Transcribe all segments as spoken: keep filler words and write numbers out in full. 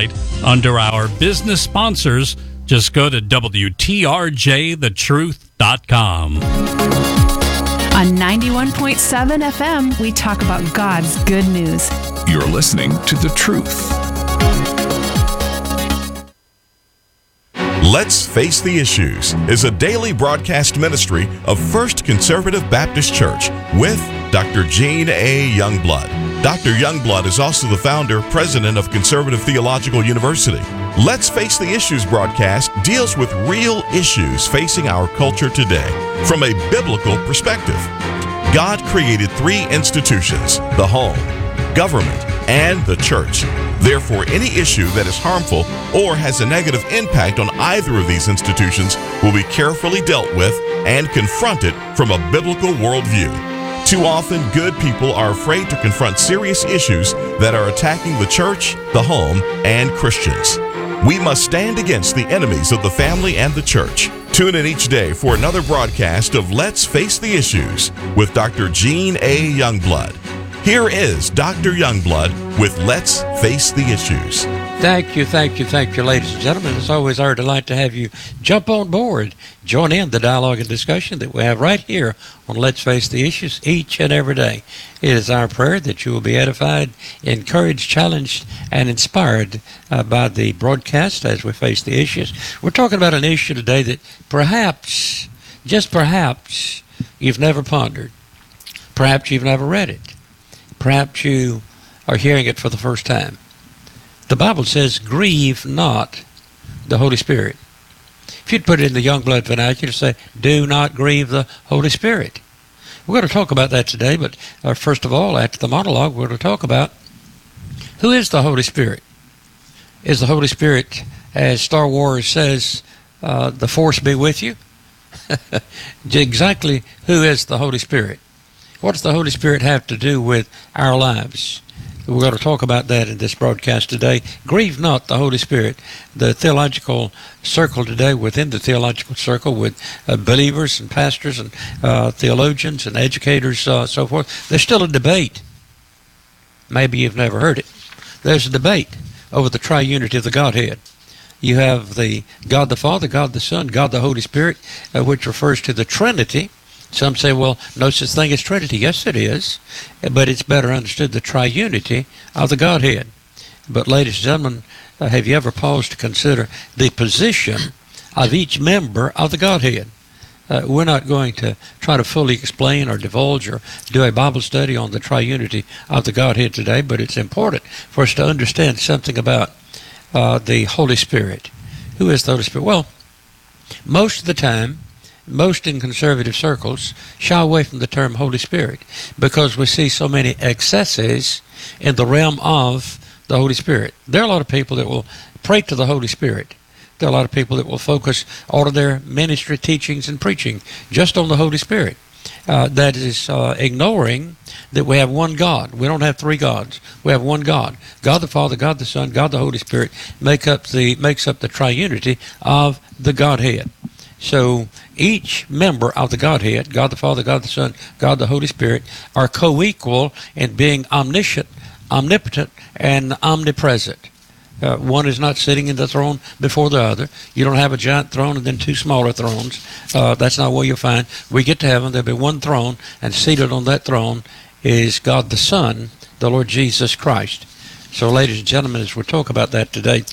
website under our business sponsors. Just go to W T R J the truth dot com. On ninety-one point seven F M, we talk about God's good news. You're listening to The Truth. Let's Face the Issues is a daily broadcast ministry of First Conservative Baptist Church with Doctor Gene A. Youngblood. Doctor Youngblood is also the founder, president of Conservative Theological University. Let's Face the Issues broadcast deals with real issues facing our culture today from a biblical perspective. God created three institutions: the home, government, and the church. Therefore, any issue that is harmful or has a negative impact on either of these institutions will be carefully dealt with and confronted from a biblical worldview. Too often, good people are afraid to confront serious issues that are attacking the church, the home, and Christians. We must stand against the enemies of the family and the church. Tune in each day for another broadcast of Let's Face the Issues with Doctor Gene A. Youngblood. Here is Doctor Youngblood with Let's Face the Issues. Thank you, thank you, thank you, ladies and gentlemen. It's always our delight to have you jump on board, join in the dialogue and discussion that we have right here on Let's Face the Issues each and every day. It is our prayer that you will be edified, encouraged, challenged, and inspired uh, by the broadcast as we face the issues. We're talking about an issue today that perhaps, just perhaps, you've never pondered. Perhaps you've never read it. Perhaps you are hearing it for the first time. The Bible says, grieve not the Holy Spirit. If you'd put it in the Youngblood vernacular, say, do not grieve the Holy Spirit. We're going to talk about that today, but uh, first of all, after the monologue, we're going to talk about who is the Holy Spirit. Is the Holy Spirit, as Star Wars says, uh, the Force be with you? Exactly who is the Holy Spirit? What does the Holy Spirit have to do with our lives? We're going to talk about that in this broadcast today. Grieve not the Holy Spirit. The theological circle today, within the theological circle, with uh, believers and pastors and uh, theologians and educators, uh, so forth, there's still a debate. Maybe you've never heard it. There's a debate over the triunity of the Godhead. You have the God the Father, God the Son, God the Holy Spirit, uh, which refers to the Trinity. Some say, well, no such thing as Trinity. Yes, it is, but it's better understood the triunity of the Godhead. But ladies and gentlemen, uh, have you ever paused to consider the position of each member of the Godhead? Uh, we're not going to try to fully explain or divulge or do a Bible study on the triunity of the Godhead today, but it's important for us to understand something about uh, the Holy Spirit. Who is the Holy Spirit? Well, most of the time, most in conservative circles shy away from the term Holy Spirit because we see so many excesses in the realm of the Holy Spirit. There are a lot of people that will pray to the Holy Spirit. There are a lot of people that will focus all of their ministry, teachings, and preaching just on the Holy Spirit. Uh, that is uh, ignoring that we have one God. We don't have three gods. We have one God. God the Father, God the Son, God the Holy Spirit make up the makes up the triunity of the Godhead. So each member of the Godhead, God the Father, God the Son, God the Holy Spirit, are co-equal in being omniscient, omnipotent, and omnipresent. Uh, one is not sitting in the throne before the other. You don't have a giant throne and then two smaller thrones. Uh, that's not what you'll find. We get to heaven, there'll be one throne, and seated on that throne is God the Son, the Lord Jesus Christ. So ladies and gentlemen, as we talk about that today,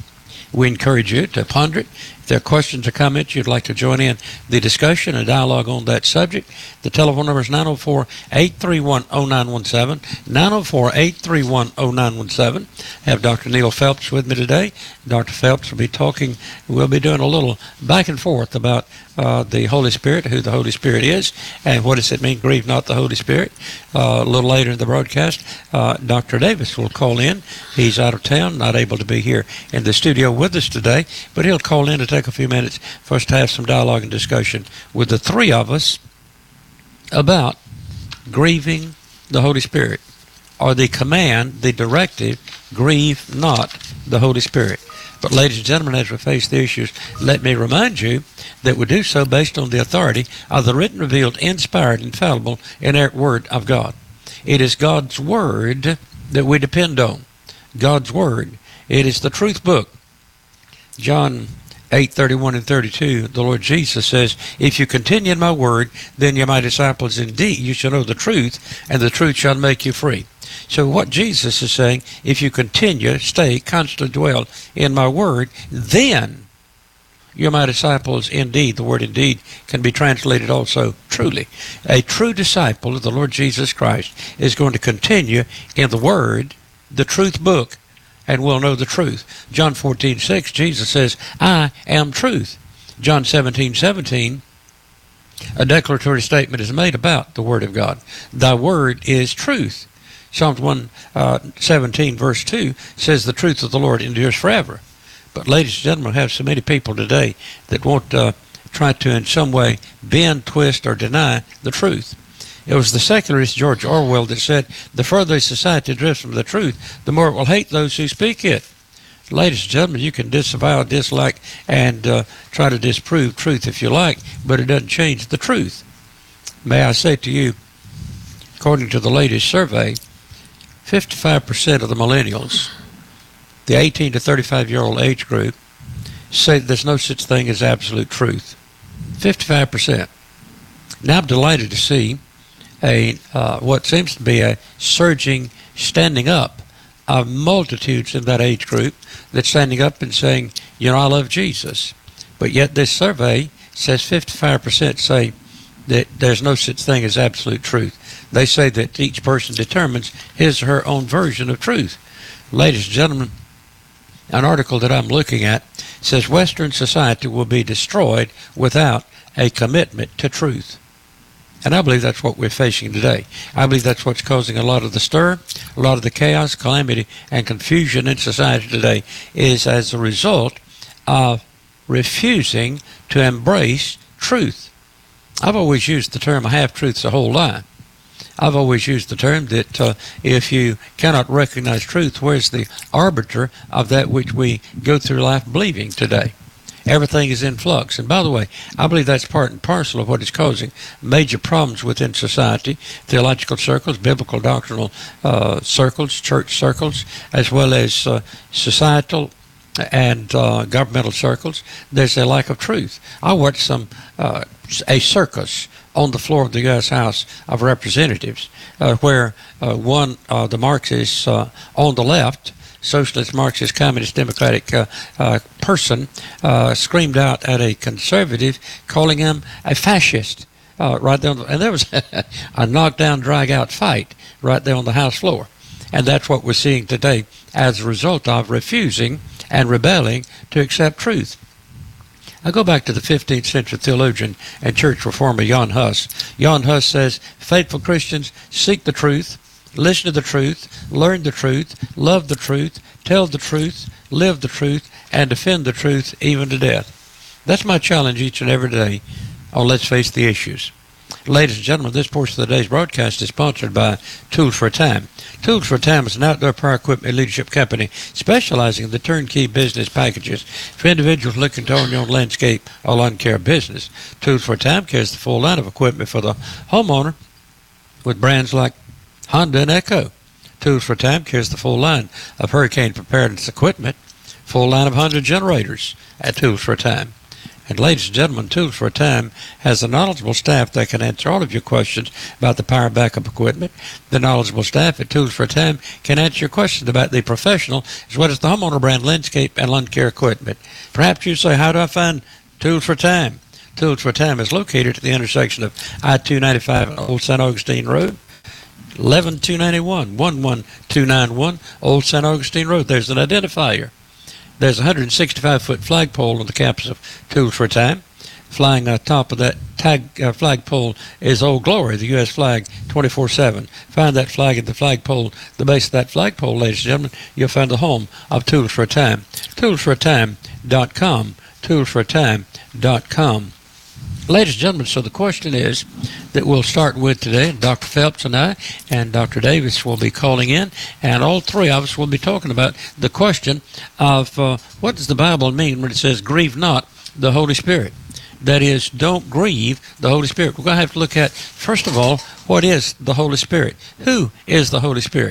we encourage you to ponder it. If there are questions or comments you'd like to join in the discussion and dialogue on that subject, the telephone number is nine oh four, eight three one, oh nine one seven, nine oh four, eight three one, oh nine one seven. I have Doctor Neil Phelps with me today. Doctor Phelps will be talking, we'll be doing a little back and forth about uh, the Holy Spirit, who the Holy Spirit is, and what does it mean, grieve not the Holy Spirit. Uh, a little later in the broadcast, uh, Doctor Davis will call in. He's out of town, not able to be here in the studio with us today, but he'll call in to take a few minutes for us to have some dialogue and discussion with the three of us about grieving the Holy Spirit, or the command, the directive, grieve not the Holy Spirit. But ladies and gentlemen, as we face the issues, let me remind you that we do so based on the authority of the written, revealed, inspired, infallible, inerrant Word of God. It is God's Word that we depend on. God's Word. It is the truth book. John eight thirty-one and thirty-two, the Lord Jesus says, if you continue in my word, then you're my disciples indeed. You shall know the truth, and the truth shall make you free. So what Jesus is saying, if you continue, stay, constantly dwell in my word, then you're my disciples indeed. The word indeed can be translated also truly. A true disciple of the Lord Jesus Christ is going to continue in the word, the truth book, and will know the truth. John fourteen six, Jesus says, I am truth. John seventeen seventeen, a declaratory statement is made about the word of God. Thy word is truth. Psalms one seventeen verse two says the truth of the Lord endures forever. But ladies and gentlemen, we have so many people today that won't uh, try to in some way bend, twist, or deny the truth. It was the secularist George Orwell that said, the further society drifts from the truth, the more it will hate those who speak it. Ladies and gentlemen, you can disavow, dislike, and uh, try to disprove truth if you like, but it doesn't change the truth. May I say to you, according to the latest survey, fifty-five percent of the millennials, the eighteen to thirty-five year old age group, say there's no such thing as absolute truth. fifty-five percent. Now I'm delighted to see a uh, what seems to be a surging standing up of multitudes in that age group that's standing up and saying, you know, I love Jesus. But yet this survey says fifty-five percent say that there's no such thing as absolute truth. They say that each person determines his or her own version of truth. Ladies and gentlemen, an article that I'm looking at says Western society will be destroyed without a commitment to truth. And I believe that's what we're facing today. I believe that's what's causing a lot of the stir, a lot of the chaos, calamity, and confusion in society today is as a result of refusing to embrace truth. I've always used the term a half-truth's a whole lie. I've always used the term that uh, if you cannot recognize truth, where's the arbiter of that which we go through life believing today? Everything is in flux. And by the way, I believe that's part and parcel of what is causing major problems within society, theological circles, biblical doctrinal uh, circles, church circles, as well as uh, societal and uh, governmental circles. There's a lack of truth. I watched some uh, a circus on the floor of the U S House of Representatives, uh, where uh, one, uh, the Marxists uh, on the left, socialist, Marxist, communist, democratic uh, uh, person uh, screamed out at a conservative, calling him a fascist. Uh, right there, on the, and there was a knockdown, drag-out fight right there on the House floor. And that's what we're seeing today as a result of refusing and rebelling to accept truth. I go back to the fifteenth century theologian and church reformer Jan Hus. Jan Hus says, faithful Christians seek the truth, listen to the truth, learn the truth, love the truth, tell the truth, live the truth, and defend the truth even to death. That's my challenge each and every day on Let's Face the Issues. Ladies and gentlemen, this portion of the day's broadcast is sponsored by Tools for a Time. Tools for a Time is an outdoor power equipment leadership company specializing in the turnkey business packages for individuals looking to own your own landscape or lawn care business. Tools for a Time carries the full line of equipment for the homeowner with brands like Honda and Echo. Tools for a Time carries the full line of hurricane preparedness equipment, full line of Honda generators at Tools for a Time. And ladies and gentlemen, Tools for a Time has a knowledgeable staff that can answer all of your questions about the power backup equipment. The knowledgeable staff at Tools for a Time can answer your questions about the professional as well as the homeowner brand landscape and lawn care equipment. Perhaps you say, how do I find Tools for a Time? Tools for a Time is located at the intersection of I two ninety-five and Old Saint Augustine Road, eleven two ninety-one, one one two nine one, Old Saint Augustine Road. There's an identifier. There's a one hundred sixty-five foot flagpole on the campus of Tools for a Time. Flying on top of that tag uh, flagpole is Old Glory, the U S flag, twenty-four seven. Find that flag at the flagpole, the base of that flagpole, ladies and gentlemen, you'll find the home of Tools for a Time. tools for a time dot com. tools for a time dot com. Ladies and gentlemen, so the question is that we'll start with today, Doctor Phelps and I and Doctor Davis will be calling in, and all three of us will be talking about the question of uh, what does the Bible mean when it says, grieve not the Holy Spirit? That is, don't grieve the Holy Spirit. We're going to have to look at, first of all, what is the Holy Spirit? Who is the Holy Spirit?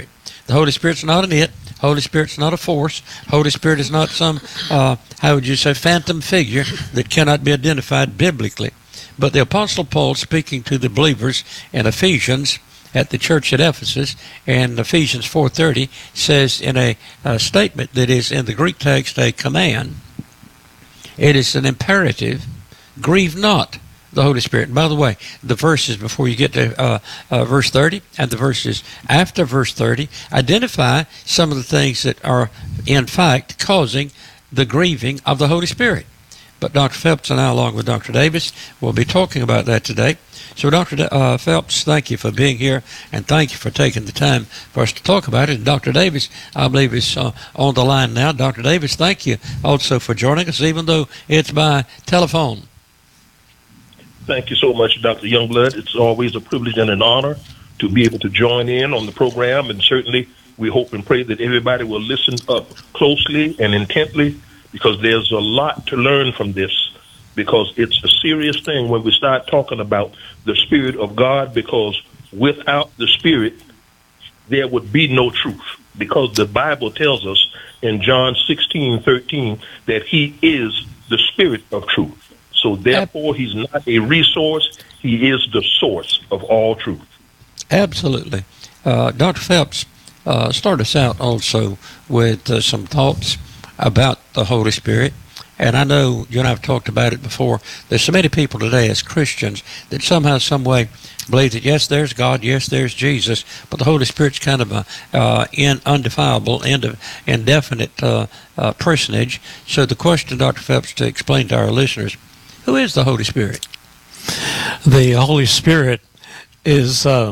The Holy Spirit's not an it. Holy Spirit's not a force. Holy Spirit is not some, uh, how would you say, phantom figure that cannot be identified biblically. But the Apostle Paul, speaking to the believers in Ephesians at the church at Ephesus, and Ephesians four thirty, says in a, a statement that is in the Greek text a command, it is an imperative, grieve not the Holy Spirit. And by the way, the verses before you get to uh, uh, verse thirty and the verses after verse thirty identify some of the things that are in fact causing the grieving of the Holy Spirit. But Doctor Phelps and I, along with Doctor Davis, will be talking about that today. So Doctor D- uh, Phelps, thank you for being here, and thank you for taking the time for us to talk about it. And Doctor Davis, I believe, is uh, on the line now. Doctor Davis, thank you also for joining us, even though it's by telephone. Thank you so much, Doctor Youngblood. It's always a privilege and an honor to be able to join in on the program, and certainly we hope and pray that everybody will listen up closely and intently, because there's a lot to learn from this, because it's a serious thing when we start talking about the Spirit of God, because without the Spirit, there would be no truth, because the Bible tells us in John sixteen thirteen that he is the Spirit of truth. So therefore, he's not a resource. He is the source of all truth. Absolutely. Uh, Doctor Phelps, uh, start us out also with uh, some thoughts about the Holy Spirit. And I know you and I have talked about it before. There's so many people today as Christians that somehow, some way believe that, yes, there's God, yes, there's Jesus, but the Holy Spirit's kind of a uh, in, undefinable, ind- indefinite uh, uh, personage. So the question, Doctor Phelps, to explain to our listeners, who is the Holy Spirit? The Holy Spirit is uh,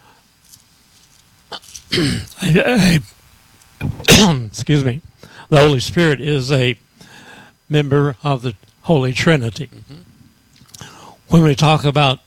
a, a, excuse me. The Holy Spirit is a member of the Holy Trinity. Mm-hmm. When we talk about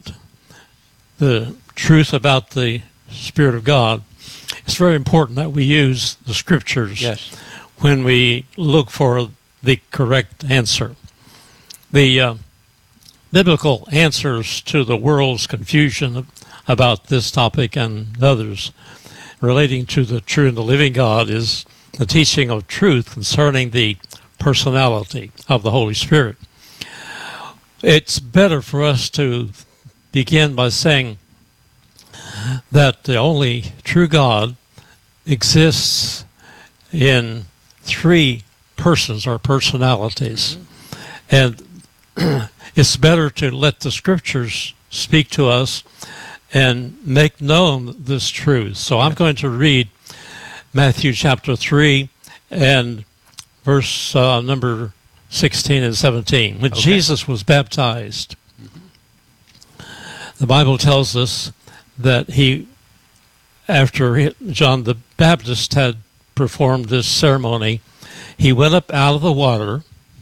the truth about the Spirit of God, it's very important that we use the Scriptures yes. when we look for the correct answer. The uh, biblical answers to the world's confusion about this topic and others relating to the true and the living God is the teaching of truth concerning the personality of the Holy Spirit. It's better for us to begin by saying that the only true God exists in three persons or personalities. And it's better to let the Scriptures speak to us and make known this truth. So I'm going to read Matthew chapter three and verse uh, number sixteen and seventeen. When okay. Jesus was baptized, mm-hmm. the Bible tells us that he, after John the Baptist had performed this ceremony, he went up out of the water.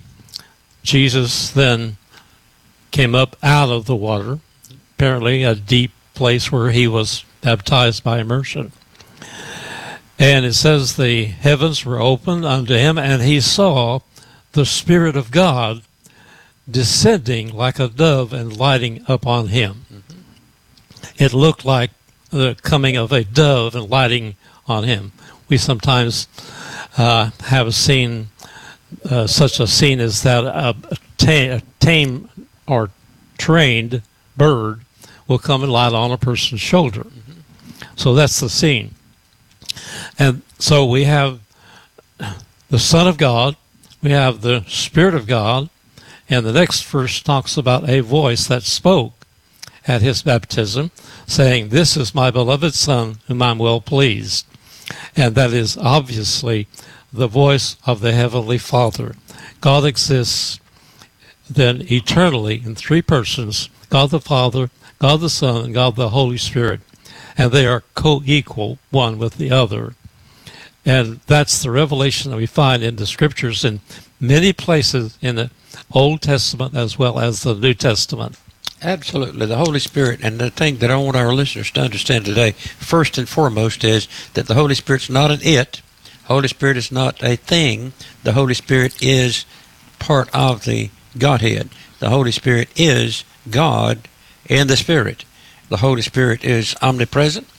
Jesus then came up out of the water, apparently a deep place where he was baptized by immersion. And it says the heavens were opened unto him, and he saw the Spirit of God descending like a dove and lighting upon him. Mm-hmm. It looked like the coming of a dove and lighting on him. We sometimes uh, have seen uh, such a scene as that a, a, ta- a tame or trained bird will come and light on a person's shoulder. Mm-hmm. So that's the scene. And so we have the Son of God, we have the Spirit of God, and the next verse talks about a voice that spoke at his baptism, saying, "This is my beloved Son, whom I'm well pleased." And that is obviously the voice of the Heavenly Father. God exists then eternally in three persons, God the Father, God the Son, and God the Holy Spirit. And they are co-equal one with the other. And that's the revelation that we find in the Scriptures in many places in the Old Testament as well as the New Testament. Absolutely. The Holy Spirit, and the thing that I want our listeners to understand today, first and foremost, is that the Holy Spirit's not an it. Holy Spirit is not a thing. The Holy Spirit is part of the Godhead. The Holy Spirit is God and the Spirit. The Holy Spirit is omnipresent,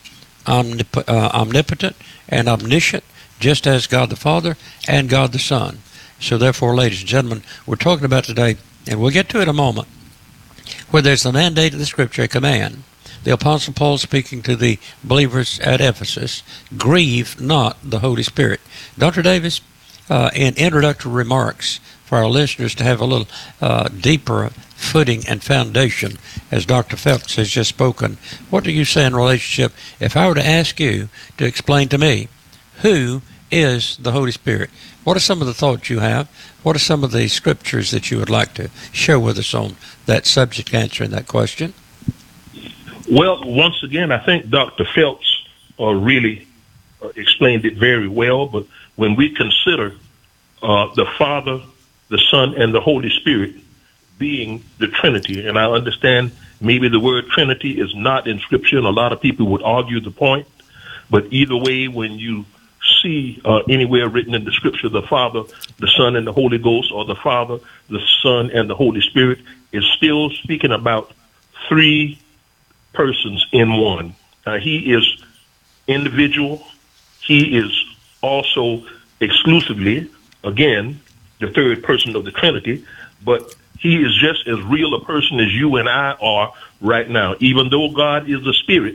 omnip- uh, omnipotent and omniscient, just as God the Father and God the Son. So therefore, ladies and gentlemen, we're talking about today, and we'll get to it in a moment, where there's a mandate of the Scripture, a command. The Apostle Paul speaking to the believers at Ephesus, grieve not the Holy Spirit. Doctor Davis, uh, in introductory remarks for our listeners to have a little uh, deeper footing and foundation, as Doctor Phelps has just spoken, what do you say in relationship, if I were to ask you to explain to me, who is the Holy Spirit? What are some of the thoughts you have? What are some of the scriptures that you would like to share with us on that subject, answering that question? Well, once again, I think Doctor Phelps uh, really uh, explained it very well. But when we consider uh, the Father, the Son, and the Holy Spirit being the Trinity, and I understand maybe the word Trinity is not in Scripture, and a lot of people would argue the point. But either way, when you see uh, anywhere written in the Scripture, the Father, the Son, and the Holy Ghost, or the Father, the Son, and the Holy Spirit, is still speaking about three persons in one. Uh, he is individual. He is also exclusively, again, the third person of the Trinity, but he is just as real a person as you and I are right now. Even though God is a spirit,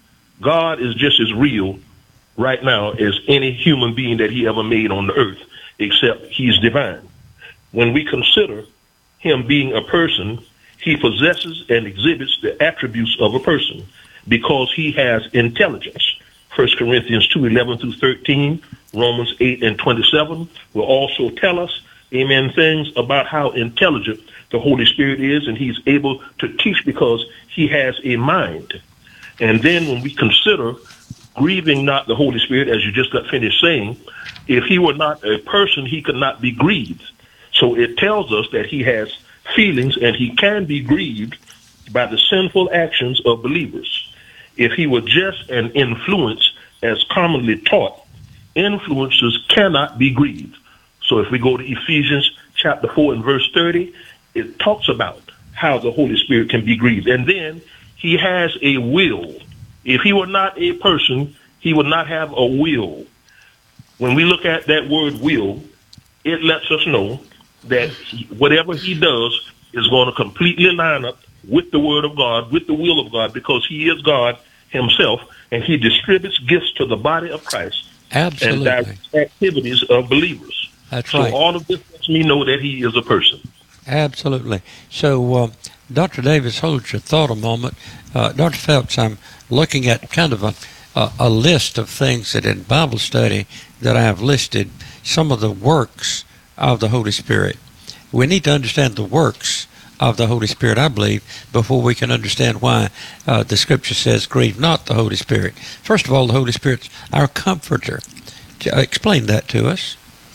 God is just as real right now as any human being that he ever made on the earth, except he's divine. When we consider him being a person, he possesses and exhibits the attributes of a person because he has intelligence. First Corinthians two, eleven through thirteen, Romans eight and twenty-seven will also tell us, amen, things about how intelligent the Holy Spirit is, and he's able to teach because he has a mind. And then when we consider grieving not the Holy Spirit, as you just got finished saying, if he were not a person, he could not be grieved. So it tells us that he has feelings and he can be grieved by the sinful actions of believers. If he were just an influence, as commonly taught, influences cannot be grieved. So if we go to Ephesians chapter four and verse thirty, it talks about how the Holy Spirit can be grieved. And then he has a will. If he were not a person, he would not have a will. When we look at that word will, it lets us know that he, whatever he does is going to completely line up with the word of God, with the will of God, because he is God himself, and he distributes gifts to the body of Christ. Absolutely. And directs activities of believers. That's so right. all of this lets me know that he is a person. Absolutely. So, uh, Doctor Davis, hold your thought a moment. Uh, Doctor Phelps, I'm looking at kind of a, a, a list of things that in Bible study that I have listed, some of the works of the Holy Spirit. We need to understand the works of the Holy Spirit, I believe, before we can understand why uh, the Scripture says, grieve not the Holy Spirit. First of all, the Holy Spirit's our comforter. Explain that to us.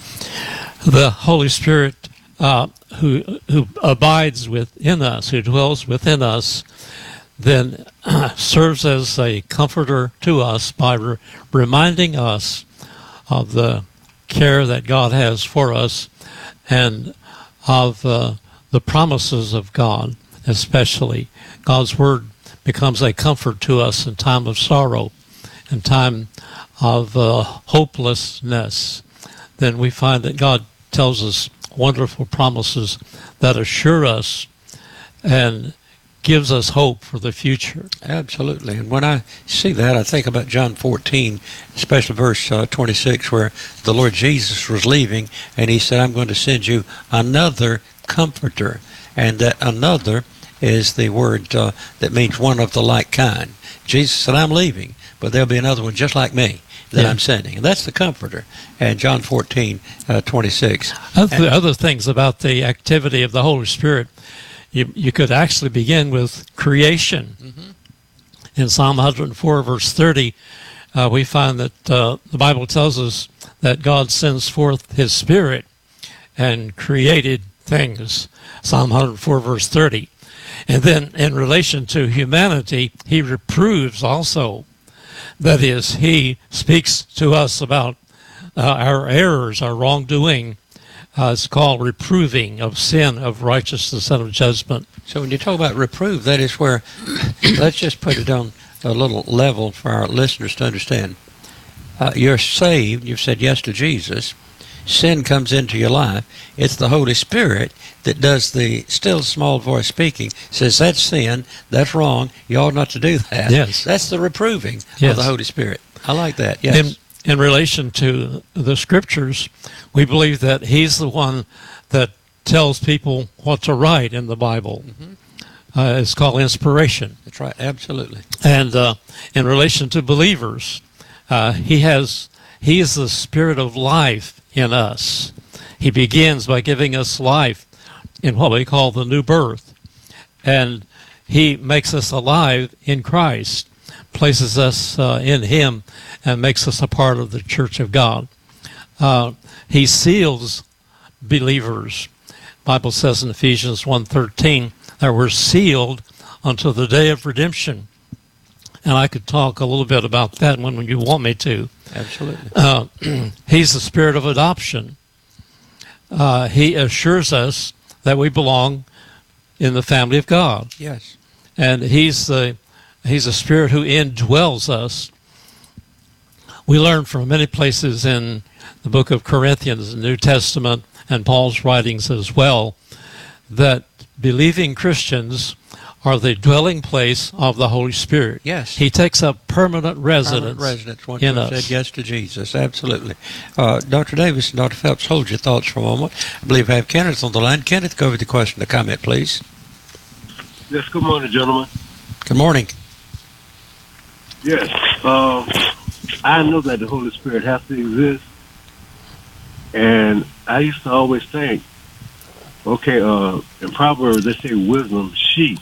The Holy Spirit uh, who who abides within us, who dwells within us, then uh, serves as a comforter to us by re- reminding us of the care that God has for us and of uh, the promises of God, especially. God's Word becomes a comfort to us in time of sorrow, in time of uh, hopelessness. Then we find that God tells us wonderful promises that assure us and gives us hope for the future. Absolutely. And when I see that, I think about John fourteen, especially verse uh, twenty-six, where the Lord Jesus was leaving, and he said, I'm going to send you another comforter. And that another is the word uh, that means one of the like kind. Jesus said, I'm leaving, but there'll be another one just like me that yeah. I'm sending. And that's the comforter. And John fourteen, uh, twenty-six. Other, and, other things about the activity of the Holy Spirit, you, you could actually begin with creation. Mm-hmm. In Psalm one hundred four, verse thirty, uh, we find that uh, the Bible tells us that God sends forth his Spirit and created things. Psalm one hundred four, verse thirty. And then in relation to humanity, he reproves also. That is, he speaks to us about uh, our errors, our wrongdoing. Uh, it's called reproving of sin, of righteousness, and of judgment. So when you talk about reprove, that is where, let's just put it on a little level for our listeners to understand. Uh, you're saved. You've said yes to Jesus. Sin comes into your life. It's the Holy Spirit that does the still small voice speaking, says that's sin, that's wrong, you ought not to do that. Yes. That's the reproving Yes. of the Holy Spirit. I like that, yes. In, in relation to the Scriptures, we believe that He's the one that tells people what to write in the Bible. Mm-hmm. Uh, it's called inspiration. That's right, absolutely. And uh, in relation to believers, uh, He has He is the Spirit of life in us. He begins by giving us life in what we call the new birth. And He makes us alive in Christ, places us uh, in Him, and makes us a part of the church of God. Uh, he seals believers. The Bible says in Ephesians one thirteen that we're sealed until the day of redemption. And I could talk a little bit about that when, when you want me to. Absolutely. Uh, he's the Spirit of adoption. Uh, he assures us that we belong in the family of God. Yes. And he's the he's a Spirit who indwells us. We learn from many places in the book of Corinthians, the New Testament, and Paul's writings as well, that believing Christians are the dwelling place of the Holy Spirit. Yes. He takes up permanent residence, Permanent residence once in you us. said yes to Jesus. Absolutely. Uh, Doctor Davis and Doctor Phelps, hold your thoughts for a moment. I believe I have Kenneth on the line. Kenneth, go over the question or comment, please. Yes, good morning, gentlemen. Good morning. Yes, uh, I know that the Holy Spirit has to exist, and I used to always think, okay, uh, in Proverbs they say wisdom, she,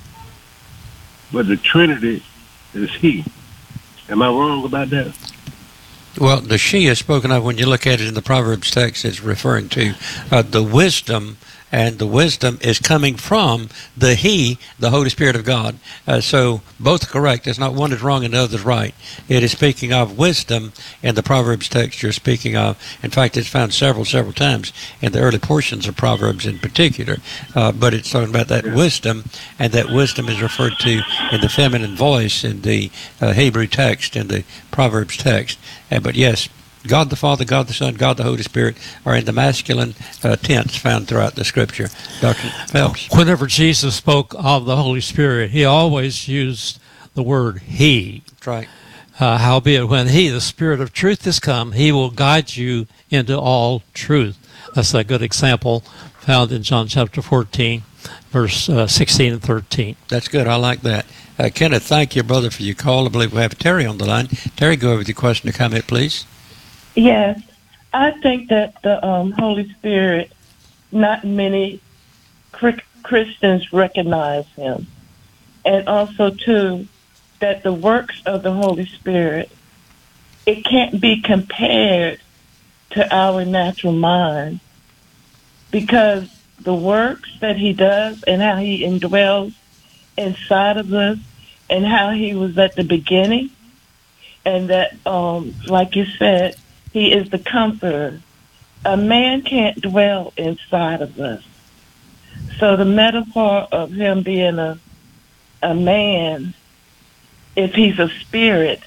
but the Trinity is he. Am I wrong about that? Well, the she is spoken of when you look at it in the Proverbs text. It's referring to uh, the wisdom, and the wisdom is coming from the he, the Holy Spirit of God. Uh, so both are correct. It's not one is wrong and the other is right. It is speaking of wisdom in the Proverbs text you're speaking of. In fact, it's found several, several times in the early portions of Proverbs in particular. Uh, but it's talking about that wisdom, and that wisdom is referred to in the feminine voice in the uh, Hebrew text, in the Proverbs text. Uh, but yes, God the Father, God the Son, God the Holy Spirit are in the masculine uh, tense found throughout the Scripture. Doctor Phelps. Whenever Jesus spoke of the Holy Spirit, he always used the word he. That's right. Uh, howbeit, when he, the Spirit of truth, is come, he will guide you into all truth. That's a good example found in John chapter fourteen, verse uh, sixteen and thirteen. That's good. I like that. Uh, Kenneth, thank you, brother, for your call. I believe we have Terry on the line. Terry, go over with your question or comment, please. Yes, I think that the um, Holy Spirit, not many Christians recognize him. And also, too, that the works of the Holy Spirit, it can't be compared to our natural mind, because the works that he does and how he indwells inside of us and how he was at the beginning, and that, um, like you said, he is the comforter. A man can't dwell inside of us. So the metaphor of him being a a man, if he's a spirit,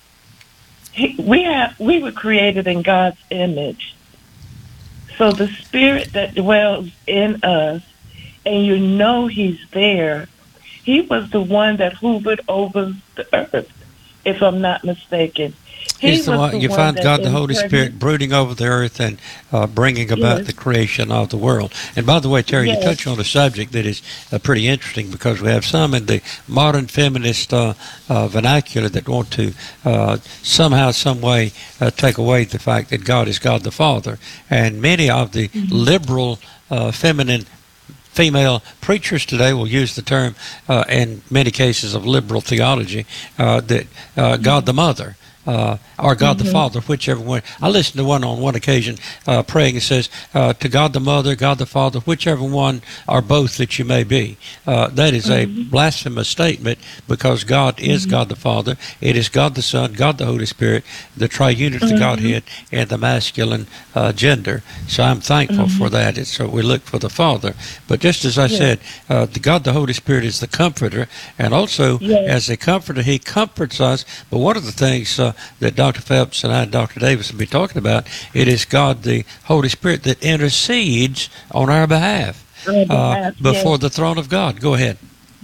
he, we have we were created in God's image. So the spirit that dwells in us, and you know he's there, he was the one that hovered over the earth, if I'm not mistaken. He He's the was one, the you one find that God the Holy impregnated- Spirit brooding over the earth and uh, bringing about Yes. the creation of the world. And by the way, Terry, Yes. you touch on a subject that is uh, pretty interesting, because we have some in the modern feminist uh, uh, vernacular that want to uh, somehow, some way uh, take away the fact that God is God the Father. And many of the Mm-hmm. liberal uh, feminine female preachers today will use the term, uh, in many cases of liberal theology, uh, that uh, God the Mother uh, or God Mm-hmm. the Father, whichever one. I listened to one on one occasion uh, praying. It says, uh, to God the Mother, God the Father, whichever one or both that you may be. Uh, that is a Mm-hmm. blasphemous statement, because God is God the Father. It is God the Son, God the Holy Spirit, the triunity of the Mm-hmm. Godhead, and the masculine uh, gender. So I'm thankful Mm-hmm. for that. It's, so we look for the Father. But just as I Yes. said, uh, the God the Holy Spirit is the comforter, and also Yes. as a comforter, he comforts us. But one of the things uh, that Doctor Phelps and I and Doctor Davis will be talking about, it is God the Holy Spirit that intercedes on our behalf On our uh, behalf, before yes. the throne of God. Go ahead.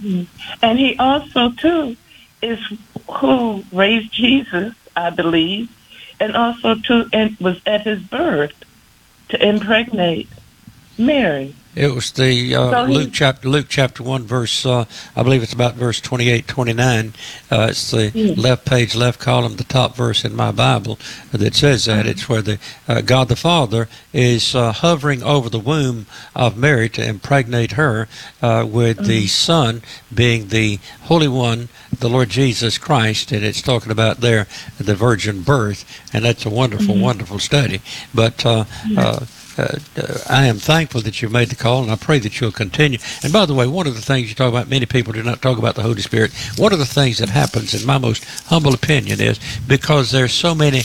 And he also, too, is who raised Jesus, I believe, and also, too, and was at his birth to impregnate Mary. It was the uh, So he- Luke chapter Luke chapter one verse uh, I believe it's about verse twenty-eight, twenty-nine. Uh, it's the Mm. left page, left column, the top verse in my Bible that says that. It's where the uh, God the Father is uh, hovering over the womb of Mary to impregnate her, uh, with the Son being the Holy One, the Lord Jesus Christ, and it's talking about there the virgin birth, and that's a wonderful, wonderful study. But uh, uh, Uh, I am thankful that you made the call, and I pray that you'll continue. And by the way, one of the things you talk about, many people do not talk about the Holy Spirit. One of the things that happens, in my most humble opinion, is because there's so many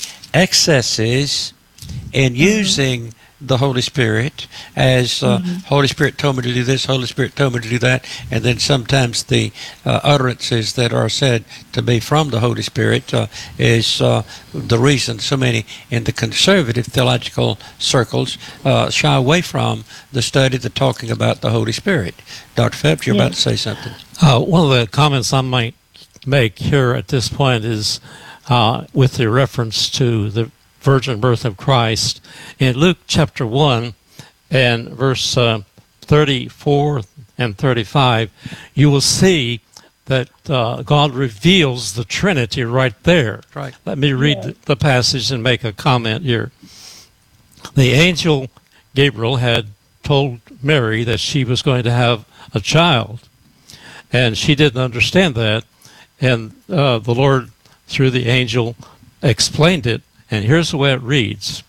excesses in using the Holy Spirit as uh, Holy Spirit told me to do this, Holy Spirit told me to do that, and then sometimes the uh, utterances that are said to be from the Holy Spirit uh, is uh, the reason so many in the conservative theological circles uh, shy away from the study, the talking about the Holy Spirit. Doctor Phelps, you're about to say something. Uh, one of the comments I might make here at this point is uh, with the reference to the virgin birth of Christ. In Luke chapter one and verse uh, thirty-four and thirty-five, you will see that uh, God reveals the Trinity right there. Right. Let me read Yeah. the, the passage and make a comment here. The angel Gabriel had told Mary that she was going to have a child, and she didn't understand that, and uh, the Lord, through the angel, explained it. And here's the way it reads.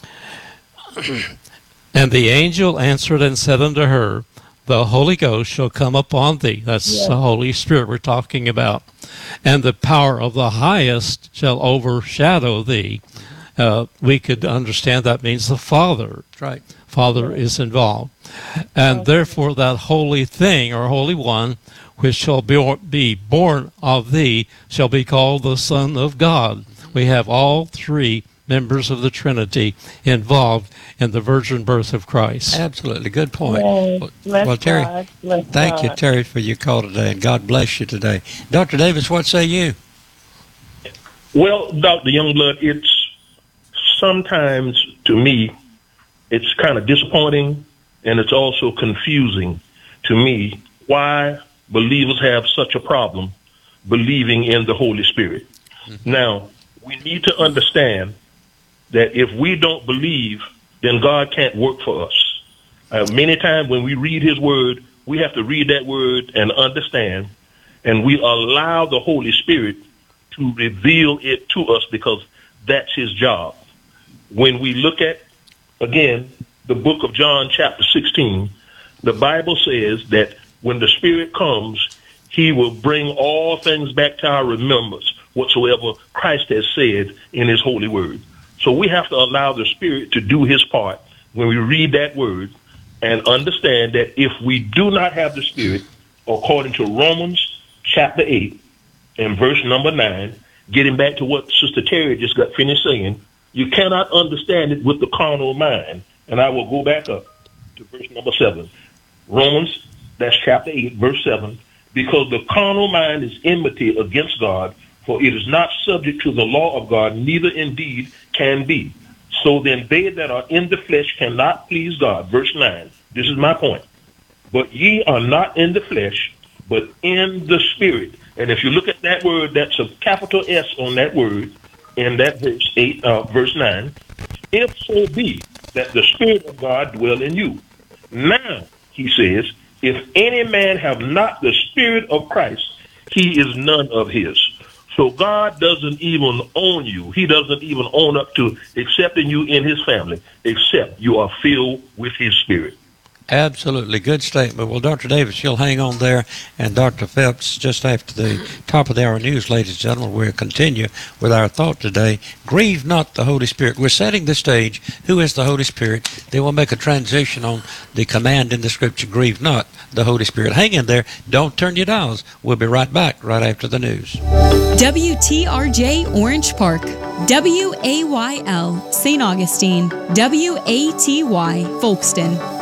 And the angel answered and said unto her, the Holy Ghost shall come upon thee. That's Yes. the Holy Spirit we're talking about. And the power of the highest shall overshadow thee. Uh, we could understand that means the Father. That's right. Father is involved. And therefore that holy thing, or holy one, which shall be, be born of thee, shall be called the Son of God. We have all three members of the Trinity involved in the virgin birth of Christ. Absolutely. Good point. Yes. Well, Bless well, Terry, God. Bless thank you, God. Terry, for your call today, and God bless you today. Doctor Davis, what say you? Well, Doctor Youngblood, it's sometimes, to me, it's kind of disappointing, and it's also confusing to me why believers have such a problem believing in the Holy Spirit. Mm-hmm. Now, we need to understand that if we don't believe, then God can't work for us. Uh, many times when we read his word, we have to read that word and understand, and we allow the Holy Spirit to reveal it to us because that's his job. When we look at, again, the book of John chapter sixteen, the Bible says that when the Spirit comes, he will bring all things back to our remembrance, whatsoever Christ has said in his holy word. So we have to allow the Spirit to do his part when we read that word and understand that if we do not have the Spirit, according to Romans chapter eight and verse number nine, getting back to what Sister Terry just got finished saying, you cannot understand it with the carnal mind. And I will go back up to verse number seven. Romans, that's chapter eight, verse seven. Because the carnal mind is enmity against God, for it is not subject to the law of God, neither indeed can be. So then they that are in the flesh cannot please God. Verse nine. This is my point. But ye are not in the flesh, but in the Spirit. And if you look at that word, that's a capital S on that word in that verse eight, uh, verse nine. If so be that the Spirit of God dwell in you. Now, he says, if any man have not the Spirit of Christ, he is none of his. So God doesn't even own you. He doesn't even own up to accepting you in his family, except you are filled with his Spirit. Absolutely. Good statement. Well, Doctor Davis, you'll hang on there. And Doctor Phelps, just after the top of the hour news, ladies and gentlemen, we'll continue with our thought today. Grieve not the Holy Spirit. We're setting the stage. Who is the Holy Spirit? Then we'll make a transition on the command in the Scripture, grieve not the Holy Spirit. Hang in there. Don't turn your dials. We'll be right back right after the news. W T R J Orange Park, W A Y L Saint Augustine, W A T Y Folkston.